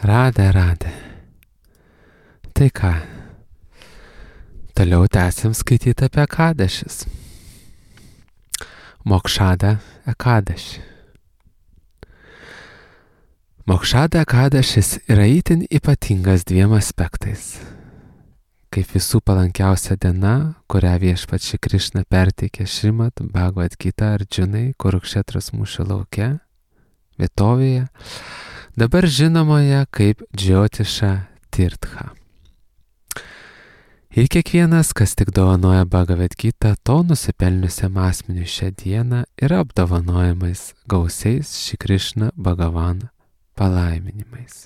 Radė. Tai ką, toliau tęsim skaityti apie Ekadešis. Mokšada Ekadaši. Mokšada Ekadešis yra itin ypatingas dviem aspektais. Kaip visų palankiausia diena, kurią viešpats Šri Krišna perteikė Šrimad Bhagavad Gita Arjunai Kurukšetros mūšio lauke, vietovėje, dabar žinomoje kaip Džiotiša Tirtha. Ir kiekvienas, kas tik dovanoja Bhagavad Gita, to nusipelniusiam asmeniui šią dieną yra apdovanojimais gausiais Šri Krišna Bhagavan palaiminimais.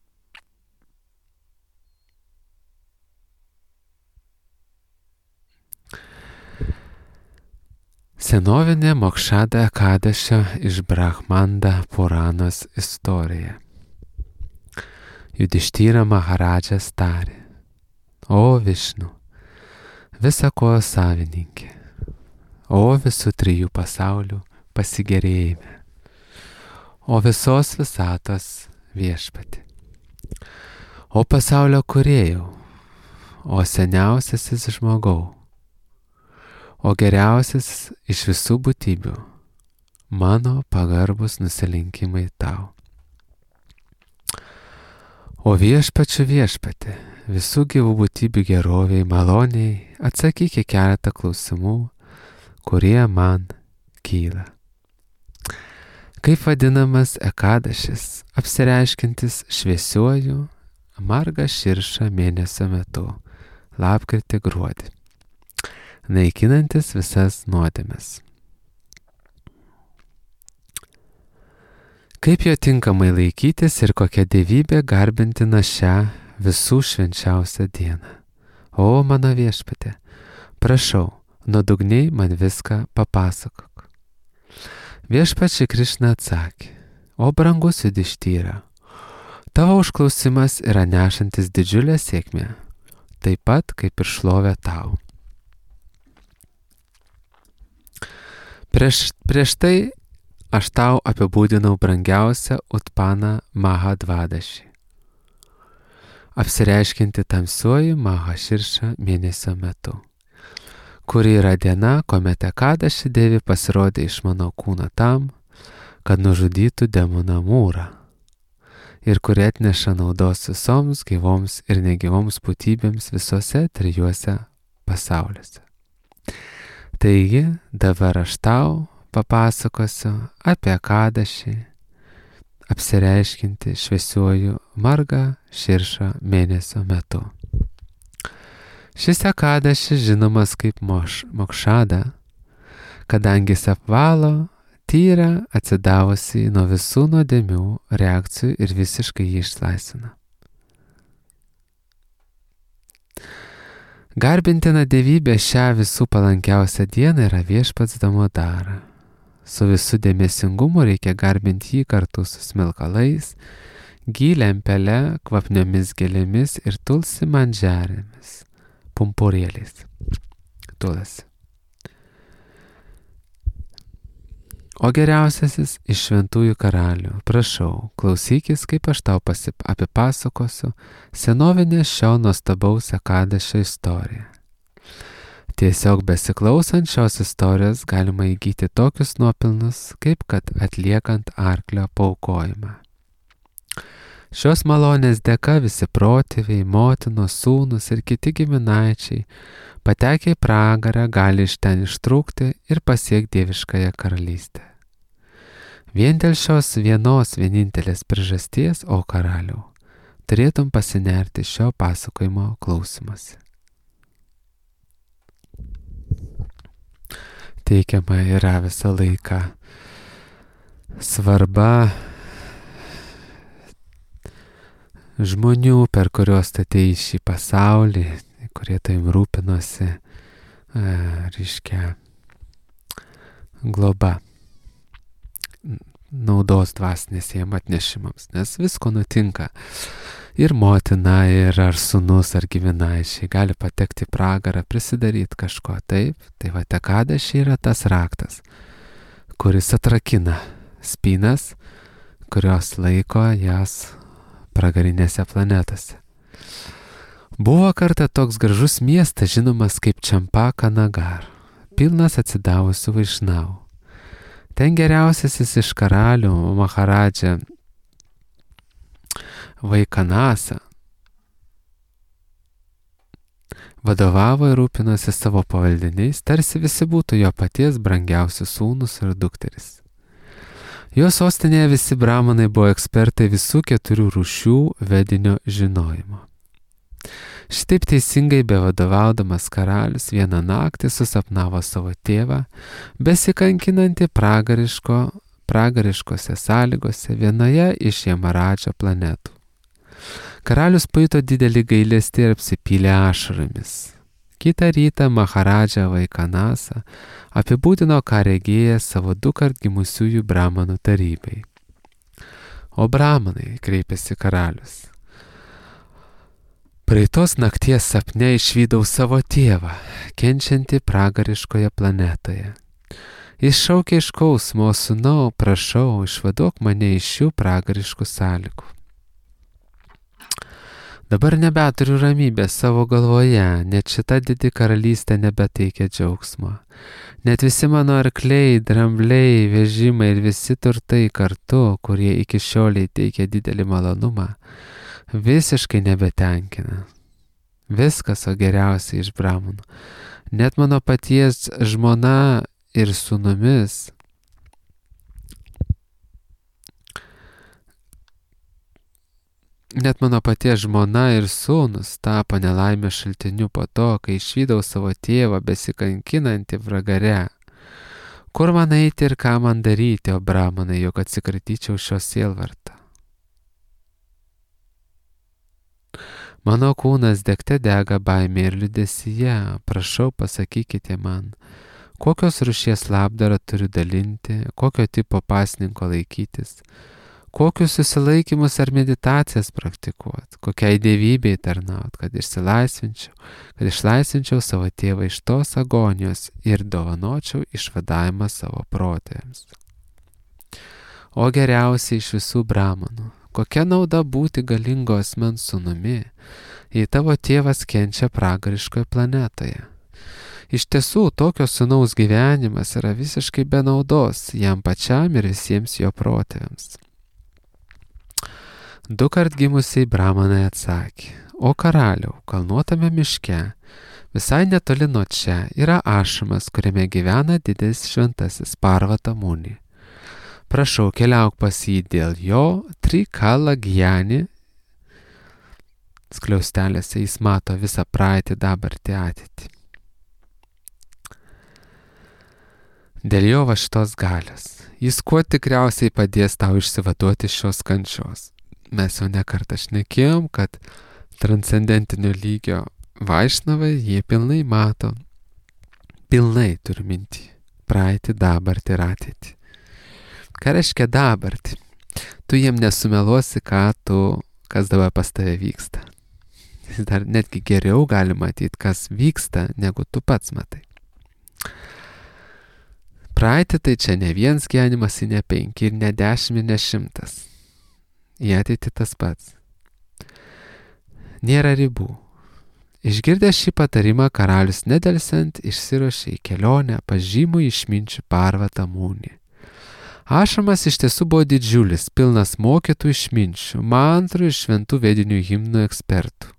Senovinė Mokšada Ekadašio iš Brahmanda Puranos istorija. Judištyra Maharadžas tarė: O Višnu, visa ko savininkė, o visų trijų pasaulių pasigėrėjime, o visos visatos viešpati, o pasaulio kūrėjau, o seniausiasis žmogau, o geriausias iš visų būtybių, mano pagarbus nusilenkimai tau. O viešpati, visų gyvų būtybių geroviai maloniai atsakyk į keletą klausimų, kurie man kyla. Kaip vadinamas Ekadašis, apsireiškintis šviesiuoju Marga Širša mėnesio metu, lapkritį gruodį, naikinantis visas nuodėmes. Kaip jo tinkamai laikytis ir kokia dievybė garbintina šią visų švenčiausią dieną. O mano viešpatie, prašau, nuodugniai man viską papasakok. Viešpats Šri Krišna atsakė: O brangus Judištyra, tavo užklausimas yra nešantis didžiulę sėkmę, taip pat kaip ir šlovę tau. Prieš tai aš tau apibūdinau brangiausią Utpana Mahadvadašį, apsireiškinti tamsiuoju Mahashirša mėnesio metu, kuri yra diena, kuomet Ekadaši devi pasirodė iš mano kūno tam, kad nužudytų demoną Mūrą, ir kuri atneša naudos visoms gyvoms ir negyvoms būtybėms visose trijuose pasauliuose. Taigi, dabar aš tau papasakosiu apie Ekadašį, apsireiškinti šviesiuoju Marga Širša mėnesio metu. Šis Ekadašis žinomas kaip Mokšada, kadangi jis apvalo, tyra, atsidavusi nuo visų nuodėmių reakcijų ir visiškai jį išlaisvina. Garbintina dievybė šią visų palankiausią dieną yra viešpats Damodara. Su visų dėmesingumu reikia garbinti jį kartu su smilkalais, gylempele, kvapniomis gėlėmis ir tulsi mandžerėmis, pumpurėliais. Tulasi. O geriausiasis iš šventųjų karalių, prašau, klausykis, kaip aš tau apipasakosiu senovinę šio nuostabaus Ekadašio istoriją. Tiesiog besiklausant šios istorijos galima įgyti tokius nuopelnus, kaip kad atliekant arklio paaukojimą. Šios malonės dėka visi protėviai, motinos, sūnus ir kiti giminaičiai patekę į pragarą gali iš ten ištrūkti ir pasiekti dieviškąją karalystę. Vien dėl šios vienintelės priežasties, o karaliau, turėtum pasinerti šio pasakojimo klausymuose. Teikiama yra visą laiką svarba žmonių, per kuriuos atėjai į šį pasaulį, kurie tavim rūpinosi, globa, naudos dvasinės jiem atnešimams, nes visko nutinka. Ir motina, ir ar sūnus, ar giminaičiai gali patekti į pragarą, prisidaryti kažko taip. Tai va, Ekadaši yra tas raktas, kuris atrakina spynas, kurios laiko jas pragarinėse planetose. Buvo kartą toks gražus miestas žinomas kaip Čampaka Nagar, pilnas atsidavusių vaišnavų. Ten geriausiasis iš karalių Maharadža Vaikanasa vadovavo ir rūpinosi savo pavaldiniais, tarsi visi būtų jo paties brangiausi sūnus ir dukteris. Jo sostinėje visi brahmanai buvo ekspertai visų 4 rūšių vedinio žinojimo. Šitaip teisingai bevadovaudamas karalius vieną naktį susapnavo savo tėvą, besikankinantį pragariškose sąlygose vienoje iš Jamaradžo planetų. Karalius pajuto didelį gailestį ir apsipylė ašaromis. Kitą rytą Maharadža Vaikanasa apibūdino, ką regėjęs savo 2-kart gimusiųjų brahmanų tarybai. O brahmanai, kreipėsi karalius, praeitos nakties sapne išvydau savo tėvą, kenčiantį pragariškoje planetoje. Jis šaukė iš skausmo, sūnau, prašau, išvaduok mane iš šių pragariškų sąlygų. Dabar nebeturiu ramybės savo galvoje, net šita didi karalystė nebeteikia džiaugsmo. Net visi mano arkliai, drambliai, vežimai ir visi turtai kartu, kurie iki šioliai teikia didelį malonumą, visiškai nebetenkina. Viskas, o geriausia iš brahmanų. Net mano paties žmona ir sūnumis sūnus tapo nelaimės šaltiniu po to, kai išvydau savo tėvą besikankinantį vragare. Kur man eiti ir ką man daryti, o brahmanai, jog atsikratyčiau šio sielvarto? Mano kūnas degte dega baimė ir liūdesyje, prašau pasakykite man, kokios rūšies labdarą turiu dalinti, kokio tipo pasninko laikytis, kokius susilaikymus ar meditacijas praktikuoti, kokiai dievybei tarnauti, kad išlaisvinčiau savo tėvą iš tos agonijos ir dovanočiau išvadavimą savo protėviams. O geriausiai iš visų brahmanų, kokia nauda būti galingo asmens sūnumi, jei tavo tėvas kenčia pragariškoje planetoje? Iš tiesų, tokio sūnaus gyvenimas yra visiškai be naudos jam pačiam ir visiems jo protėviams. 2-kart gimusiai brahmanai atsakė, o karaliau, kalnuotame miške, visai netoli nuo čia yra ašramas, kuriame gyvena didis šventasis Parvata Muni. Prašau, keliauk pas jį dėl jo Trikala Gyani. Skliaustelėse jis mato visą praeitį, dabartį, ateitį. Dėl jo va šitos galios. Jis kuo tikriausiai padės tau išsivaduoti šios kančios. Mes jau nekartą šnekėjom, kad transcendentinio lygio vaišnavai jie pilnai mato. Pilnai turiu mintį. Praeitį, dabartį ir ateitį. Ką reiškia dabartį? Tu jiem nesumeluosi, kas dabar pas tave vyksta. Dar netgi geriau gali matyti, kas vyksta, negu tu pats matai. Praeitį tai čia ne vienas gyvenimas, ne 5, ir ne 10, ir ne 100. Į ateitį tas pats. Nėra ribų. Išgirdęs šį patarimą, karalius nedelsiant išsiruošė į kelionę pas žymų išminčių Parvatą Munį. Ašramas iš tiesų buvo didžiulis, pilnas mokytų išminčių, mantrų ir šventų vedinių himnų ekspertų.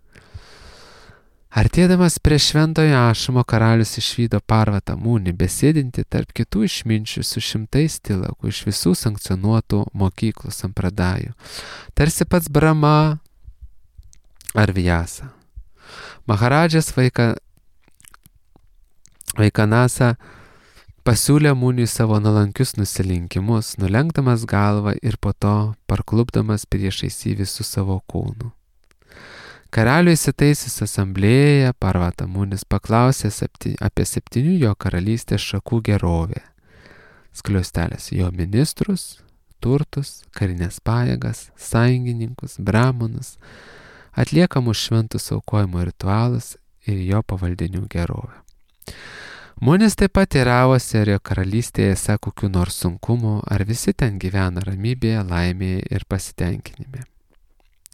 Artėdamas prie šventojo ašramo, karalius išvydo Parvatą Munį, besėdinti tarp kitų išminčių su 100 tilakų iš visų sankcionuotų mokyklų sampradajų, tarsi pats Brahma ar Vyasa. Maharadžas Vaikanasa pasiūlė Muniui savo nuolankius nusilenkimus, nulenkdamas galvą ir po to parklupdamas priešais jį visų savo kūnų. Karaliui įsitaisis asamblėje, Parvata Munis paklausė apie 7 jo karalystės šakų gerovę. Skliaustelės jo ministrus, turtus, karinės pajėgas, sąjungininkus, brahmanus, atliekamus šventus aukojimo ritualus ir jo pavaldinių gerovę. Munis taip pat teiravosi, ar jo karalystėje esą kokių nors sunkumų, ar visi ten gyvena ramybėje, laimėje ir pasitenkinime.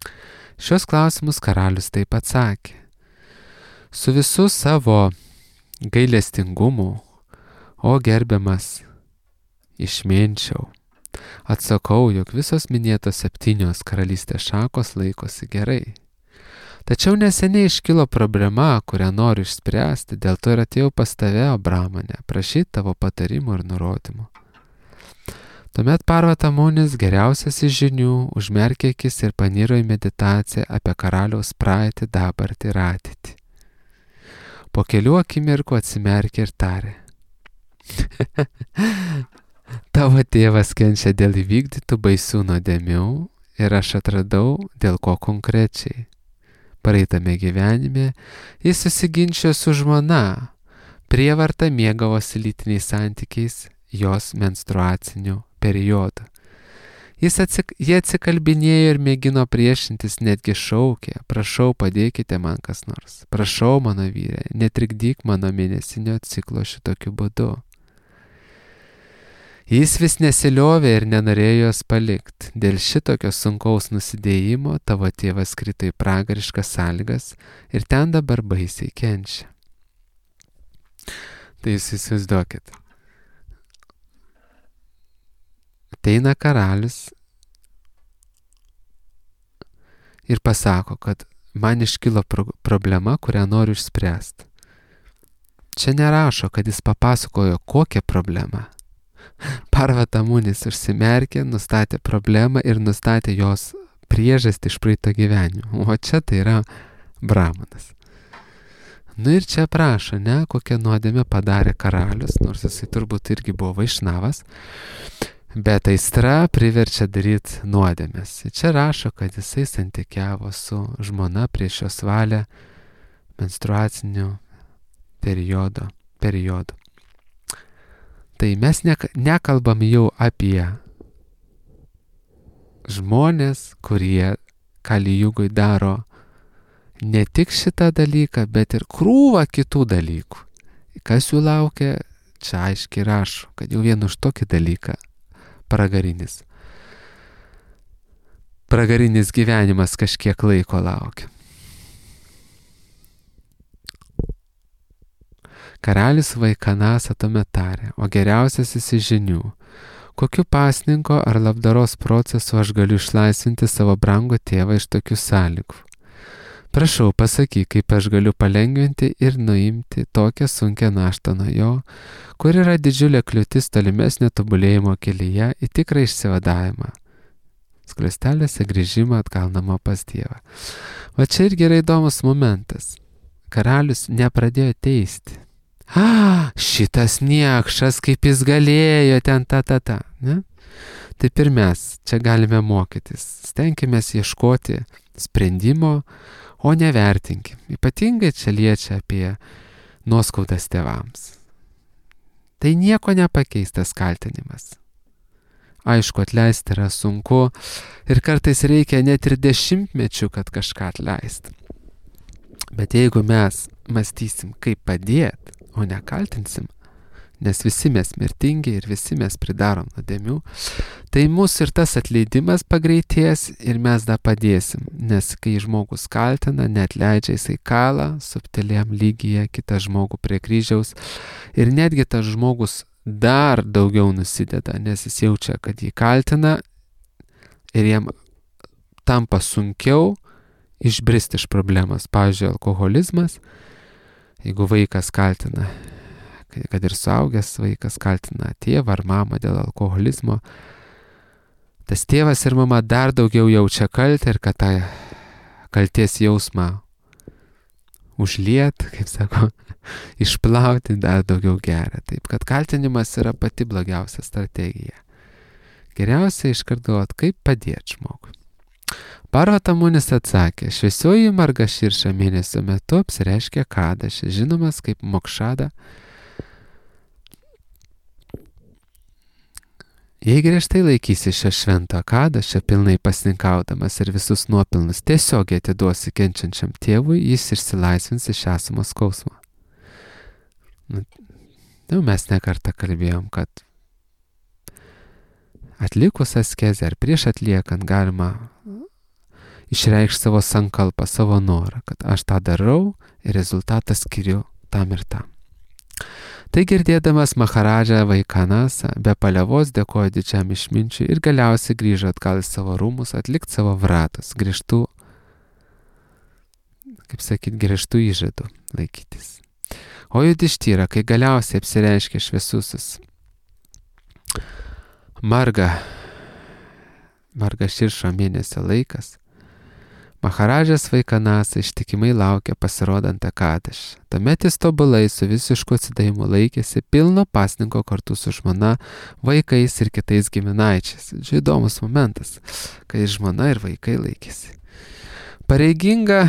Šios klausimus karalius taip atsakė. Su visu savo gailestingumu, o gerbiamas išminčiau, atsakau, jog visos minėtos 7 karalystės šakos laikosi gerai. Tačiau neseniai iškilo problema, kurią noriu išspręsti, dėl to ir atėjau pas tave, o Brahmane, prašyti tavo patarimų ir nurodymų. Tuomet Parvata Munis, geriausias iš žinių, užmerkė akis ir paniro į meditaciją apie karaliaus praeitį, dabartį ir ateitį. Po kelių akimirkų atsimerkė ir tarė. Tavo tėvas kenčia dėl įvykdytų baisių nuodėmių ir aš atradau, dėl ko konkrečiai. Praeitame gyvenime jis susiginčijo su žmona, prievarta mėgavosi lytiniais santykiais jos menstruaciniu periodu. Jie atsikalbinėjo ir mėgino priešintis, netgi šaukė, prašau, padėkite man kas nors, prašau mano vyre, netrikdyk mano mėnesinio ciklo šitokiu būdu. Jis vis nesiliovė ir nenorėjo jos palikti. Dėl šitokio sunkaus nusidėjimo tavo tėvas krito į pragariškas sąlygas ir ten dabar baisiai kenčia. Tai jūs įsivaizduokit. Ateina karalius ir pasako, kad man iškilo problema, kurią noriu išspręsti. Čia nerašo, kad jis papasakojo kokią problemą. Parvata Munis užsimerkė, nustatė problemą ir nustatė jos priežastį iš praeito gyvenimo. O čia tai yra Brahmanas. Ir čia prašo, kokią nuodėmę padarė karalius, nors jisai turbūt irgi buvo vaišnavas, bet aistra priverčia daryti nuodėmės. Čia rašo, kad jisai santykiavo su žmona prieš jos valią menstruaciniu periodu. Tai mes nekalbam jau apie žmonės, kurie Kali Jugoj daro ne tik šitą dalyką, bet ir krūvą kitų dalykų. Kas jų laukia, čia aiškiai rašo, kad jau vien už tokį dalyką pragarinis gyvenimas kažkiek laiko laukia. Karalius Vaikanasa tuomet tarė, o geriausiasis iš žinių, kokiu pasninko ar labdaros procesu aš galiu išlaisvinti savo brangų tėvą iš tokių sąlygų. Prašau, pasakyk, kaip aš galiu palengvinti ir nuimti tokią sunkią naštą nuo jo, kur yra didžiulė kliūtis tolimesnio tobulėjimo kelyje į tikrą išsivadavimą. Skliausteliuose grįžimą atgal namo pas Dievą. O čia irgi yra įdomus momentas. Karalius nepradėjo teisti. Šitas niekšas, kaip jis galėjo ten ne? Taip ir mes čia galime mokytis. Stenkimės ieškoti sprendimo, o nevertinkim. Ypatingai čia liečia apie nuoskaudas tėvams. Tai nieko nepakeistas kaltinimas. Aišku, atleisti yra sunku ir kartais reikia net ir 10 metų, kad kažką atleisti. Bet jeigu mes mąstysim, kaip padėti, o nekaltinsim, nes visi mes mirtingi ir visi mes pridarom nuodėmių, tai mūsų ir tas atleidimas pagreitės ir mes dar padėsim, nes kai žmogus kaltina, neatleidžia, jisai kala subtiliam lygyje kitą žmogų prie kryžiaus ir netgi tas žmogus dar daugiau nusideda, nes jis jaučia, kad jį kaltina ir jam tampa sunkiau išbristi iš problemos. Pavyzdžiui, alkoholizmas. Jeigu vaikas kaltina, kad ir suaugęs vaikas kaltina tėvą ar mamą dėl alkoholizmo, tas tėvas ir mama dar daugiau jaučia kaltę ir kad tą kaltės jausmą užliet, kaip sako, išplauti dar daugiau geria. Taip, kad kaltinimas yra pati blogiausia strategija. Geriausia iškart galvot, kaip padėti žmogui. Parvata Munis atsakė, šviesioji Margaširša mėnesio metu apsireiškė Kadaše, žinomas kaip Mokšada. Jei griežtai laikysi šio švento Kadašio, pilnai pasninkaudamas ir visus nuopilnus tiesiogiai atiduosi kenčiančiam tėvui, jis išsilaisvins iš esamo skausmo. Mes nekartą kalbėjom, kad atlikus askezę ar prieš atliekant galima išreikšti savo sankalpą, savo norą, kad aš tą darau ir rezultatą skiriu tam ir tam. Tai girdėdamas Maharadža Vaikanasa be paliovos dėkojo didžiam išminčiui ir galiausiai grįžo atgal į savo rūmus atlikti savo vratos, griežtų įžadų laikytis. O Judištyra, kai galiausiai apsireiškė šviesusis Marga Širšo mėnesio laikas, Maharadžas Vaikanasa ištikimai laukė pasirodant Ekadašį. Tuomet jis tobulai su visišku atsidavimu laikėsi pilno pasninko kartu su žmona, vaikais ir kitais giminaičiais. Čia įdomus momentas, kai žmona ir vaikai laikėsi. Pareigingai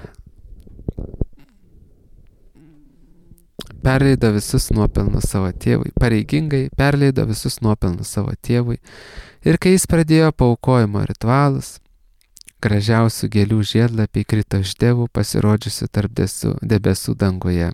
perleido visus nuopelnus savo tėvui ir kai jis pradėjo paaukojimo ritualus, gražiausių gėlių žiedlapiai krito iš dievų pasirodžiusių tarp debesų danguje.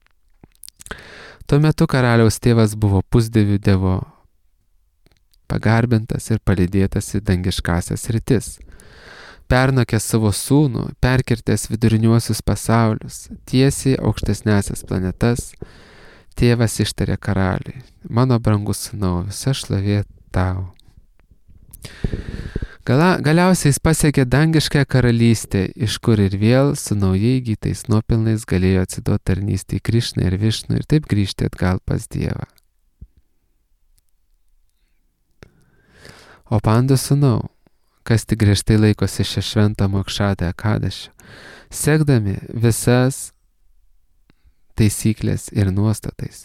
Tuo metu karaliaus tėvas buvo pusdievių dievo pagarbintas ir palydėtas į dangiškasias rytis. Pernokęs savo sūnų, perkirtęs viduriniuosius pasaulius, tiesiai aukštesnėsias planetas, tėvas ištarė karaliui: mano brangus sūnau, visa šlovė tau. Galiausiai jis pasiekė dangišką karalystę, iš kur ir vėl su naujai įgytais nuopelnais galėjo atsiduoti tarnystei Krišnai ir Višnui ir taip grįžti atgal pas Dievą. O Pandų sūnau, kas tik griežtai laikosi šią šventą Mokšadą Ekadašį, sekdami visas taisyklės ir nuostatais,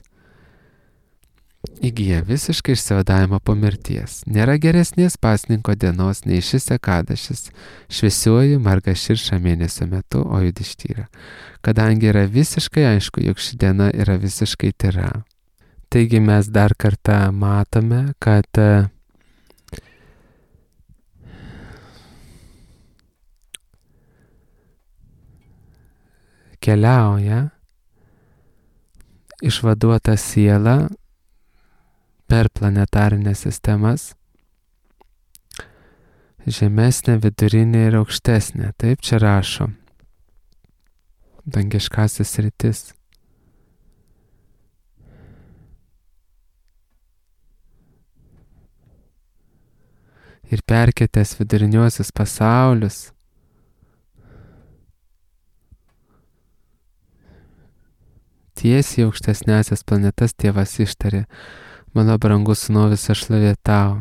įgyja visiškai išsivadavimą po mirties. Nėra geresnės pasninko dienos nei šis Ekadašis šviesiuoju Marga Širša mėnesio metu, o Judištyra, kadangi yra visiškai aišku, jog ši diena yra visiškai tyra. Taigi mes dar kartą matome, kad keliauja išvaduota siela per planetarinės sistemas, žemesnė, vidurinė ir aukštesnė. Taip čia rašo dangiškasis rytis. Ir perkėtęs viduriniuosius pasaulius, tiesiai aukštesnėsias planetas tėvas ištarė: mano brangus sūnau, visa šlovė tau.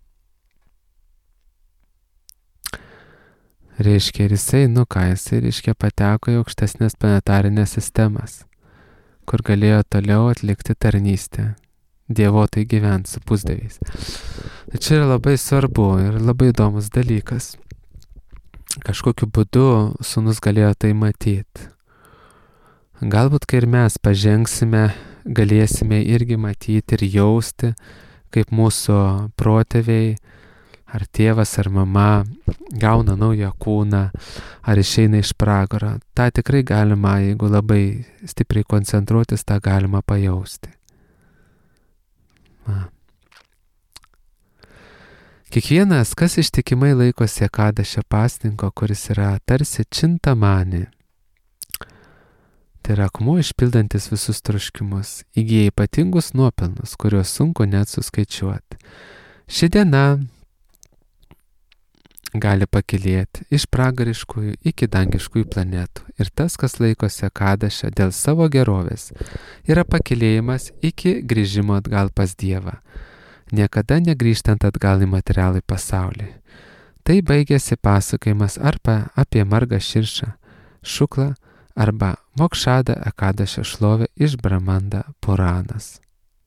Reiškia, ir jisai pateko į aukštesnės planetarinės sistemas, kur galėjo toliau atlikti tarnystę, dievotai gyventi su pusdieviais. Tai čia yra labai svarbu ir labai įdomus dalykas. Kažkokiu būdu sūnus galėjo tai matyti. Galbūt, kai ir mes pažengsime, galėsime irgi matyti ir jausti, kaip mūsų protėviai, ar tėvas, ar mama gauna naują kūną, ar išeina iš pragaro. Ta tikrai galima, jeigu labai stipriai koncentruotis, tą galima pajausti. Kiekvienas, kas ištikimai laikosi Ekadašio pasninko, kuris yra tarsi čintamani, tai yra akmuo išpildantis visus troškimus, įgyja ypatingus nuopelnus, kuriuos sunku net suskaičiuoti. Ši diena gali pakilėti iš pragariškųjų iki dangiškųjų planetų. Ir tas, kas laikosi Ekadašio dėl savo gerovės, yra pakilėjimas iki grįžimo atgal pas Dievą, niekada negrįžtant atgal į materialų pasaulį. Tai baigėsi pasakojimas arba apie Margą Širšą, Šuklą, arba Mokšadą Ekadašio šlovę iš Brahmanda Puranas.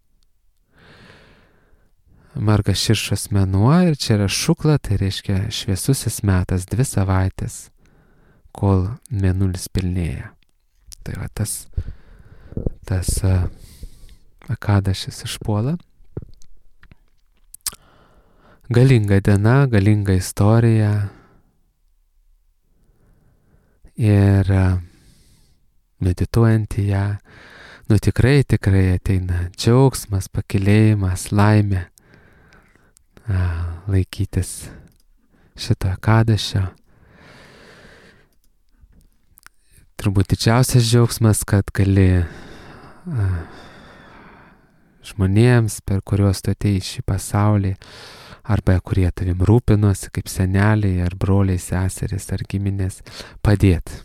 Marga Širšos mėnuo ir čia yra Šukla, tai reiškia šviesusis metas, 2 savaitės, kol mėnulis pilnėja. Tai va tas Ekadašis išpuola. Galinga diena, galinga istorija ir medituojant į ją, tikrai ateina džiaugsmas, pakilėjimas, laimė laikytis šito Ekadašio. turbūt didžiausias džiaugsmas, kad gali žmonėms, per kuriuos tu atėjai į šį pasaulį, arba kurie tavim rūpinosi, kaip seneliai, ar broliai, seserys, ar giminės, padėti.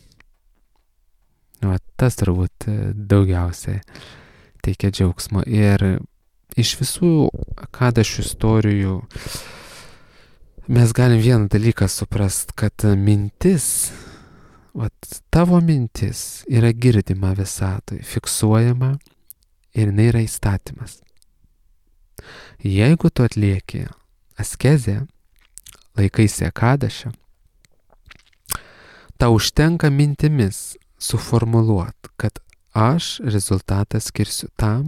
Tas turbūt daugiausiai teikia džiaugsmo. Ir iš visų Akadašių istorijų mes galim vieną dalyką suprast, kad mintis, tavo mintis yra girdima visatoj, fiksuojama ir jinai yra įstatymas. Jeigu tu atlieki askezę, laikaisi Akadašio, tau užtenka mintimis suformuluot, kad aš rezultatą skirsiu tam,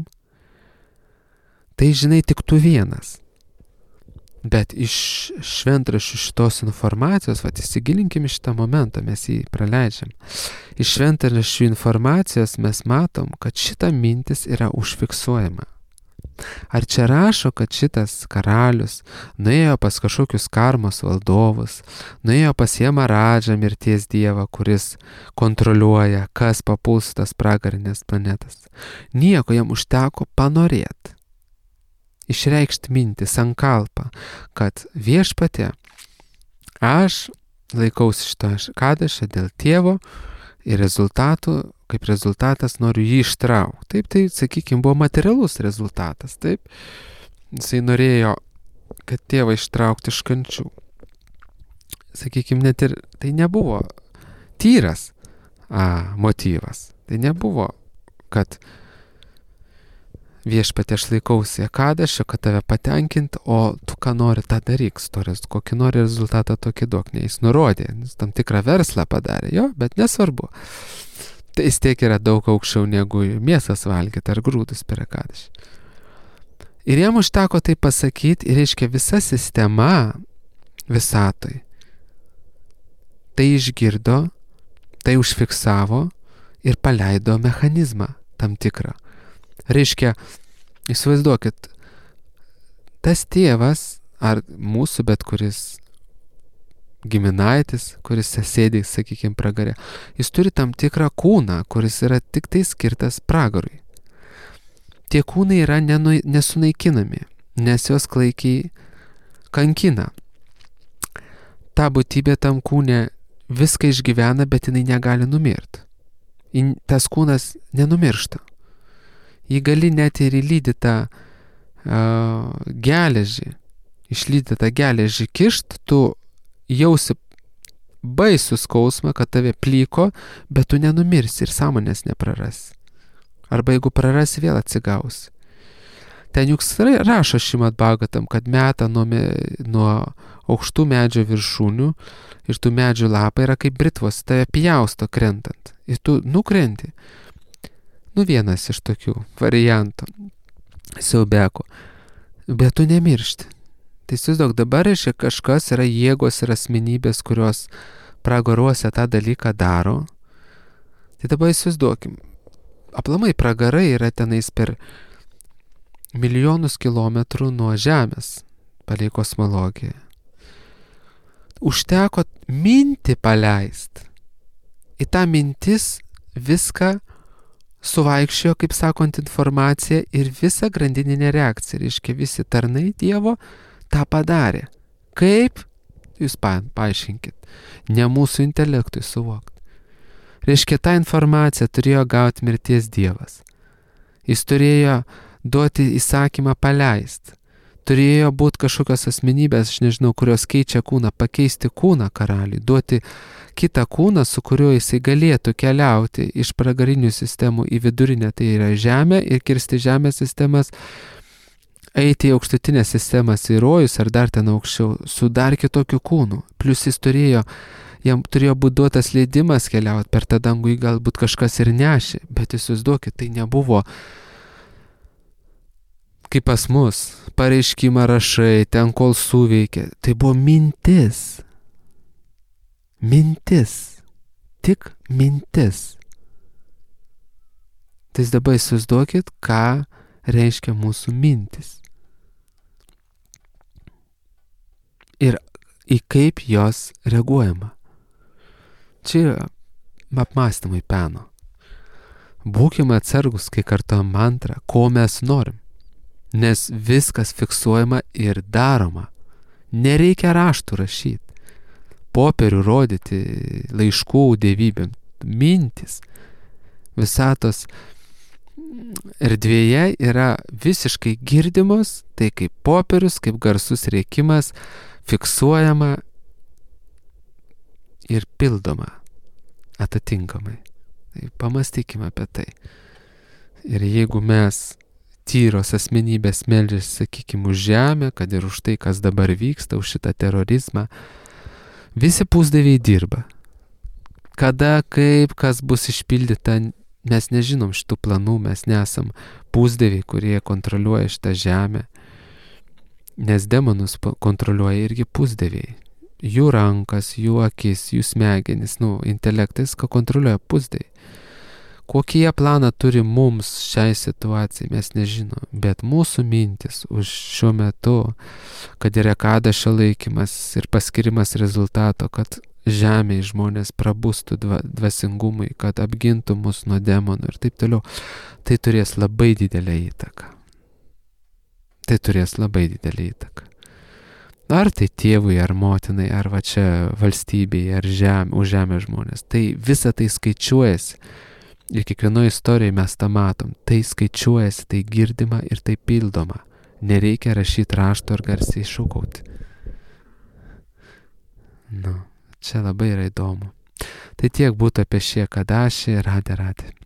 tai žinai tik tu vienas. Bet iš šventraščių šitos informacijos, įsigilinkim į šitą momentą, mes jį praleidžiam. Iš šventraščių informacijos mes matom, kad šita mintis yra užfiksuojama. Ar čia rašo, kad šitas karalius nuėjo pas kažkokius karmos valdovus, nuėjo pas Jemaradžą, mirties dievą, kuris kontroliuoja, kas papuls tas pragarinės planetas. Nieko, jam užteko panorėti. Išreikšti mintį, sankalpą, kad viešpatie, aš laikausi šito Akadašio dėl tėvo ir kaip rezultatas noriu jį ištraukti. Taip, tai, sakykime, buvo materialus rezultatas, taip. Jisai norėjo, kad tėvą ištraukti iš kančių. Sakykime, net ir tai nebuvo tyras motyvas. Tai nebuvo, kad viešpatie, aš laikausi Akadašio, kad tave patenkinti, o tu ką nori, tą daryk, kokį nori rezultatą, tokį duok. Ne, jis nurodė, jis tam tikrą verslą padarė, jo, bet nesvarbu. Tai jis tiek yra daug aukščiau negu mėsas valgyti ar grūdus per Akadašį. Ir jam užteko tai pasakyti, ir reiškia visa sistema visatoj tai išgirdo, tai užfiksavo ir paleido mechanizmą tam tikrą. Reiškia, įsivaizduokit, tas tėvas ar mūsų bet kuris giminaitis, kuris sėdi, sakykime, pragare, jis turi tam tikrą kūną, kuris yra tik tai skirtas pragarui. Tie kūnai yra nesunaikinami, nes jos klaikiai kankina. Ta būtybė tam kūne viską išgyvena, bet jinai negali numirti. Tas kūnas nenumiršta. Jį gali net ir įlydytą geležį, išlydytą geležį kišt, tu jausi baisų skausmą, kad tave plyko, bet tu nenumirsi ir sąmonės neprarasi. Arba jeigu prarasi, vėl atsigausi. Ten juk rašo Šrimad Bhagavatam, kad meta nuo aukštų medžio viršūnių ir tų medžių lapai yra kaip britvos, tave pjausto krentant. Ir tu nukrenti. Vienas iš tokių variantų. Siaubeko. Bet tu nemiršti. Tai įsivaizduok, dabar reiškia kažkas yra jėgos ir asmenybės, kurios pragaruose tą dalyką daro. Tai dabar įsivaizduokim, aplamai pragarai yra tenais per milijonus kilometrų nuo Žemės, palei kosmologiją. Užteko mintį paleist. Į tą mintis viską suvaikščiojo, kaip sakant, informacija ir visa grandininė reakcija. Reiškia, visi tarnai Dievo tą padarė. Kaip? Jūs paaiškinkit. Ne mūsų intelektui suvokti. Reiškia, tą informaciją turėjo gauti mirties Dievas. Jis turėjo duoti įsakymą paleist. Turėjo būti kažkokios asmenybės, aš nežinau, kurios keičia kūną, pakeisti kūną karaliui, duoti kitą kūną, su kuriuo jisai galėtų keliauti iš pragarinių sistemų į vidurinę, tai yra žemę, ir kirsti žemės sistemas, eiti į aukštutinės sistemas, į rojus ar dar ten aukščiau, su dar kitokiu kūnu. Plius jam turėjo būti duotas leidimas keliauti per tą dangų, galbūt kažkas ir nešė, bet įsivaizduokit, tai nebuvo kaip pas mus, pareiškimą rašai, ten kol suveikia. Tai buvo mintis. Mintis. Tik mintis. Tai dabar įsivaizduokit, ką reiškia mūsų mintis. Ir į kaip jos reaguojama. Čia apmąstymui peno. Būkime atsargus, kai kartuojam mantrą, ko mes norim. Nes viskas fiksuojama ir daroma. Nereikia raštų rašyti, popierių rodyti, laiškų dievybėm, mintis. Visatos erdvėje yra visiškai girdimos, tai kaip popierius, kaip garsus rėkimas, fiksuojama ir pildoma atitinkamai. Tai pamastykime apie tai. Ir jeigu mes tyros asmenybės meldžiasi, sakykime, už žemę, kad ir už tai, kas dabar vyksta, už šitą terorizmą, visi pusdieviai dirba. Kada, kaip, kas bus išpildyta, mes nežinom šitų planų, mes nesam pusdieviai, kurie kontroliuoja šitą žemę, nes demonus kontroliuoja irgi pusdieviai. Jų rankas, jų akis, jų smegenis, intelektas, ką kontroliuoja pusdieviai. Kokį jie planą turi mums šiai situacijai, mes nežinom, bet mūsų mintis už šiuo metu, kad yra Kadašo laikymas ir paskirimas rezultato, kad žemėje žmonės prabustų dvasingumui, kad apgintų mus nuo demonų ir taip toliau, tai turės labai didelę įtaką. Tai turės labai didelę įtaką. Ar tai tėvui, ar motinai, ar va čia valstybėje, ar už žemę žmonės. Tai visa tai skaičiuojasi. Ir kiekvienoje istorijoje mes tą matom. Tai skaičiuojasi, tai girdima ir tai pildoma. Nereikia rašyti rašto ar garsiai šūkauti. Čia labai yra įdomu. Tai tiek būtų apie šį Kadašį. Radė.